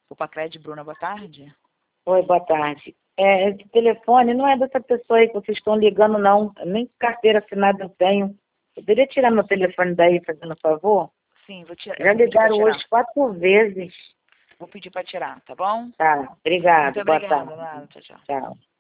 O Pacred, Bruna, boa tarde. Oi, boa tarde. Esse telefone não é dessa pessoa aí que vocês estão ligando, não. Nem carteira assinada eu tenho. Poderia tirar meu telefone daí, fazendo um favor? Sim, vou tirar. Já ligaram hoje 4 vezes. Vou pedir para tirar, tá bom? Tá, obrigado. Muito Boa obrigada, tarde. Lara. Tchau, tchau. Tchau.